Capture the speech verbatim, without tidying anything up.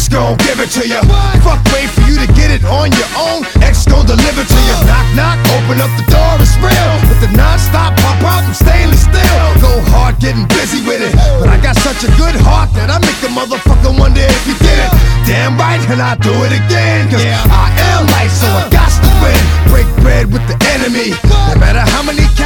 X gon' give it to you. Fuck, wait for you to get it on your own. X gon' deliver to you. Knock, knock, open up the door, it's real. With the non-stop pop out, I'm stainless steel. Go hard, getting busy with it. But I got such a good heart that I make a motherfucker wonder if you did it. Damn right, and I do it again. Cause I am light, so I got to win. Break bread with the enemy. No matter how many